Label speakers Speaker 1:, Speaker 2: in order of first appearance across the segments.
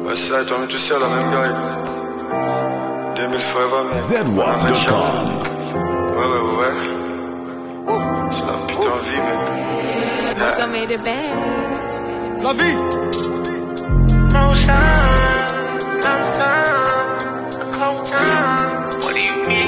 Speaker 1: Ouais, c'est ça, toi-même, tu sais, la même gueule. 2000 forever, mec.
Speaker 2: ZWAP.com.
Speaker 1: Ouais. C'est la putain vie, mec.
Speaker 3: So made it bad.
Speaker 1: La vie!
Speaker 4: What do you mean?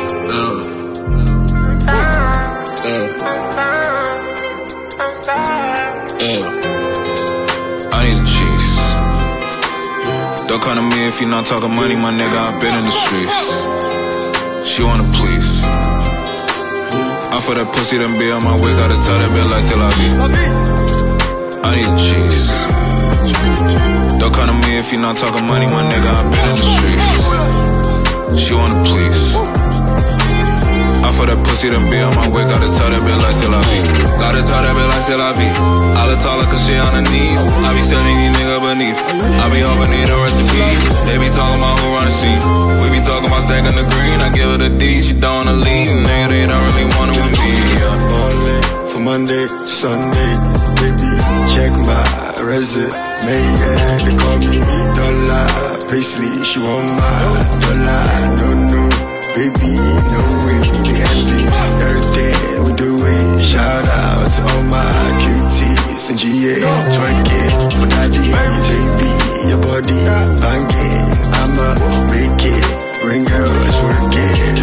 Speaker 5: I need the cheese. Don't come to me if you not talking money, my nigga, I've been in the streets. She wanna please. I for that pussy, then be on my way, gotta tell that bitch like c'est la vie. I need the cheese. Don't come to me if you not talking money, my nigga, I've been in the streets. She wanna please. I for that pussy, then be on my way, gotta tell that bitch like c'est la vie. Gotta tell that bitch like c'est la vie. I look taller cause she on her knees. I be setting these niggas beneath. I be hoping need a recipes. They be talking about who run the scene. We be talking about stacking the green. I give her the D, she don't wanna leave. Nigga, they don't really want it with me.
Speaker 1: Ballin' from Monday to Sunday. Baby, check my resume. Yeah, they call me Dollar. Paisley, she want my dollar. No, baby, no way. They envy everything we doing. Shout out to all my cuties and GA. Twerk it for daddy, baby. Your body banging. I'ma make it. Ring girls, work it.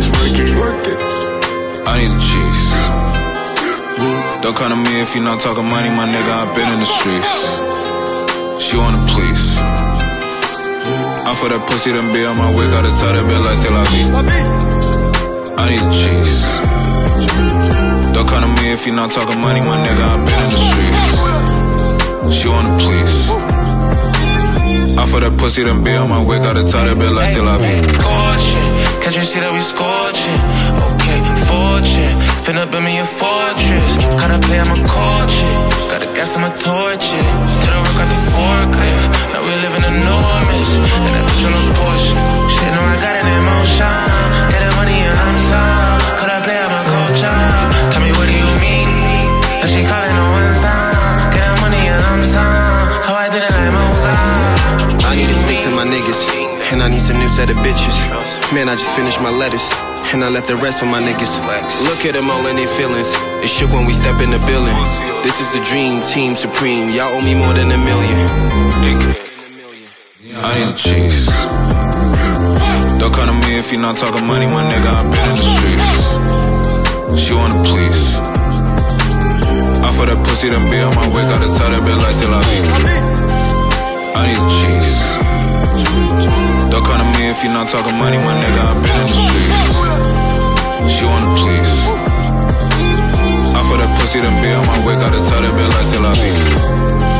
Speaker 5: I need the cheese. Don't come to me if you not talking money, my nigga, I've been in the streets. She wanna please. I for that pussy, then be on my way, gotta tell that bitch like c'est la vie. I need the cheese. Don't come to me if you not talking money, my nigga, I've been in the streets. She wanna please. I for that pussy, then be on my way, gotta tell that bitch like c'est la vie.
Speaker 4: Can't you see that we scorching? Okay, fortune. Finna build me a fortress. Gotta play, I'm a coach. Got a gas, I'm a torch. To the rock, got the forklift. Now we living enormous. And that bitch on a Porsche. Shit, no, I got an emotion. Get that money and I'm sound. Could I play, I'm a coach. Tell me, what do you mean? That she calling on one sound. Get that money and I'm sound. How I did it like Mozart.
Speaker 6: I need to stick to my niggas. And I need some new set of bitches. Man, I just finished my letters. And I left the rest for my niggas. Look at them all in their feelings. It shook when we step in the building. This is the dream team supreme. Y'all owe me more than $1 million.
Speaker 5: I need the cheese. Don't come to me if you not talking money, my nigga, I've been in the streets. She wanna please. I for that pussy, then be on my way, gotta tell that bitch like c'est la vie. I need the cheese. Don't come to me if you not talking money, my nigga, I've been in the streets. She wanna please. I for that pussy, then be on my way, gotta tell that bitch like c'est la vie.